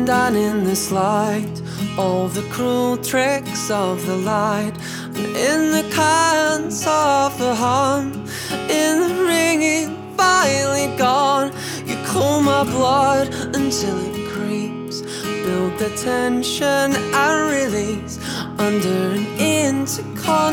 undone in this light, all the cruel tricks of the light, and in the currents of the hum, in the ringing, finally gone. You cool my blood until it creeps, build the tension and release under an intercon.